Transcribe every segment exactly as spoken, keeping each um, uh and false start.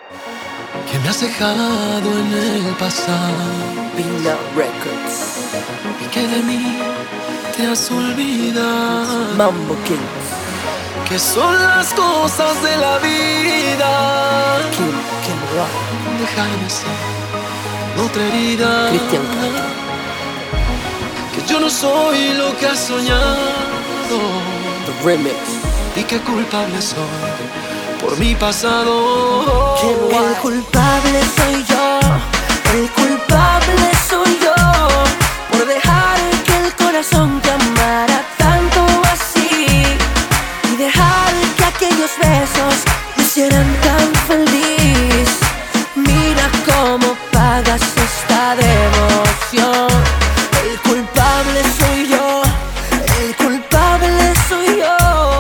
que me has dejado en el pasado, Pina Records, y que de mí te has olvidado. Mambo Kings, Que son las cosas de la vida. Kim, Kim Rock, Dejarme ser otra herida. Cristian Castro, Que yo no soy lo que has soñado, The Remix, y que culpable soy por mi pasado. Kim El White, culpable soy yo, el culpable soy yo, por dejar que el corazón te amara tanto así, y dejar que aquellos besos me hicieran tan feliz. Mira cómo pagas esta devoción. El culpable soy yo, el culpable soy yo.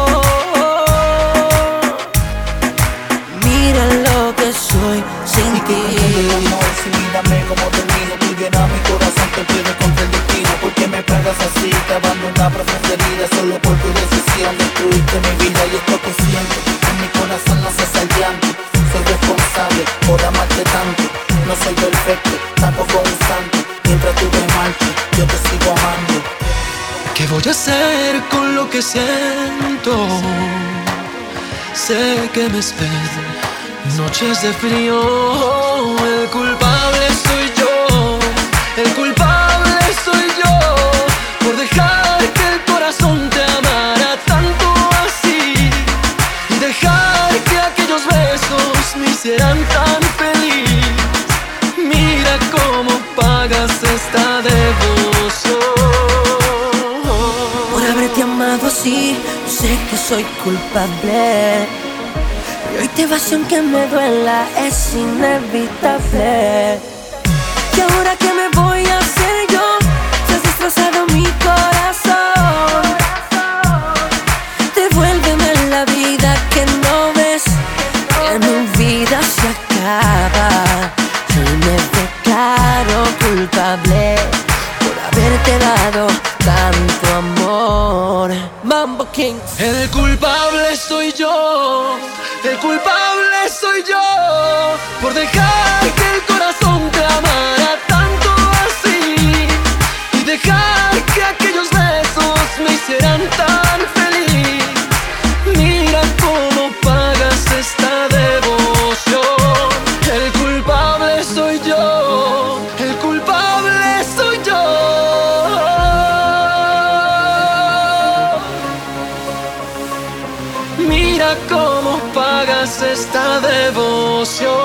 Mira lo que soy sin ti. Amor, si mírame como termino, tú llenas mi corazón, te pierdes contra el destino. ¿Por qué me pagas así? Te abandono a profunda herida solo por tu decisión. Destruiste mi vida y esto que siento en mi corazón no cesa el llanto. Soy responsable por amarte tanto. No soy perfecto, tampoco un santo. Mientras tú me marches, yo te sigo amando. ¿Qué voy a hacer con lo que siento? Sé que me esperan noches de frío. El culpable soy yo, el culpable soy yo, por dejar que el corazón te amara tanto así, y dejar que aquellos besos me hicieran tan feliz. Mira cómo pagas esta devoción. Por haberte amado así, yo sé que soy culpable. Y hoy te vas y aunque me duela, es inevitable. ¿Y ahora qué me voy a hacer yo? Si has destrozado mi corazón, devuélveme la vida que no ves, que mi vida se acaba. Y me declaro culpable por haberte dado tanto amor. Mambo Kings, El culpable soy yo, el culpable soy yo, por dejar que el corazón te amara tanto así, y dejar que aquellos besos me hicieran tan feliz. Mira cómo pagas esta devoción. El culpable soy yo, el culpable soy yo. Mira cómo pagas esta devoción.